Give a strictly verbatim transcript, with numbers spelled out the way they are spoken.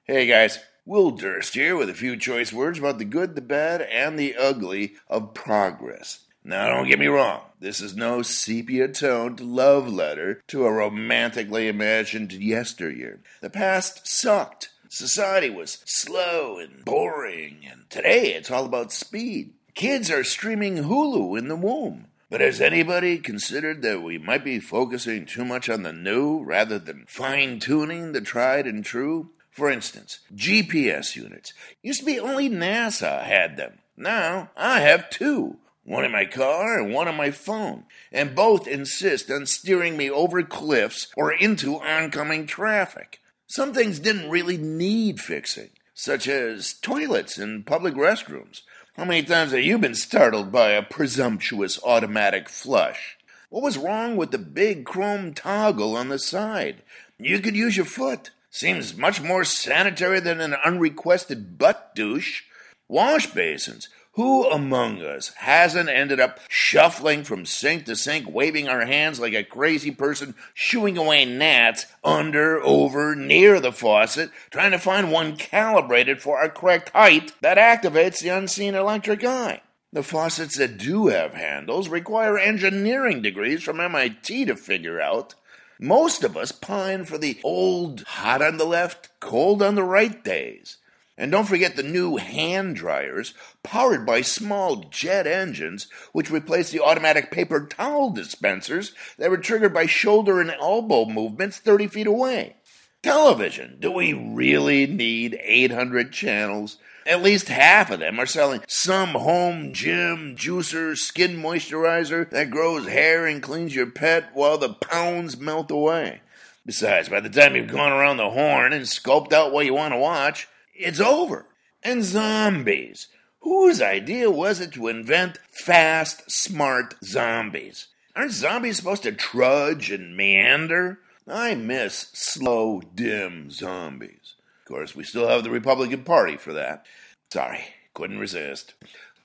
Hey guys, Will Durst here with a few choice words about the good, the bad, and the ugly of progress. Now don't get me wrong, this is no sepia-toned love letter to a romantically imagined yesteryear. The past sucked. Society was slow and boring, and today it's all about speed. Kids are streaming Hulu in the womb. But has anybody considered that we might be focusing too much on the new rather than fine-tuning the tried and true? For instance, G P S units. Used to be only NASA had them. Now I have two. One in my car and one on my phone. And both insist on steering me over cliffs or into oncoming traffic. Some things didn't really need fixing, such as toilets and public restrooms. How many times have you been startled by a presumptuous automatic flush? What was wrong with the big chrome toggle on the side? You could use your foot. Seems much more sanitary than an unrequested butt douche. Wash basins. Who among us hasn't ended up shuffling from sink to sink, waving our hands like a crazy person, shooing away gnats under, over, near the faucet, trying to find one calibrated for our correct height that activates the unseen electric eye? The faucets that do have handles require engineering degrees from M I T to figure out. Most of us pine for the old hot on the left, cold on the right days. And don't forget the new hand dryers, powered by small jet engines, which replace the automatic paper towel dispensers that were triggered by shoulder and elbow movements thirty feet away. Television. Do we really need eight hundred channels? At least half of them are selling some home gym, juicer, skin moisturizer that grows hair and cleans your pet while the pounds melt away. Besides, by the time you've gone around the horn and scoped out what you want to watch, it's over. And zombies. Whose idea was it to invent fast, smart zombies? Aren't zombies supposed to trudge and meander? I miss slow, dim zombies. Of course, we still have the Republican Party for that. Sorry, couldn't resist.